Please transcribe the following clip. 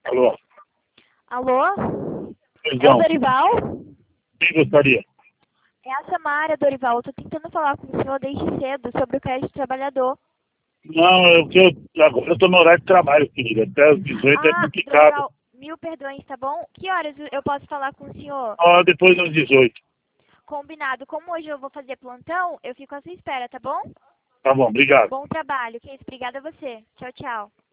Alô? Alô? É o Perdão, Dorival? quem gostaria? É a Samara, Dorival. Eu tô tentando falar com o senhor desde cedo sobre o crédito trabalhador. Não, agora eu estou no horário de trabalho, querida. Até as 18 é Ah, complicado. Dorival, mil perdões, tá bom? Que horas eu posso falar com o senhor? Ó, depois das 18. Combinado. Como hoje eu vou fazer plantão, eu fico à sua espera, tá bom? Tá bom, obrigado. Bom trabalho, que é isso. Obrigada a você. Tchau, tchau.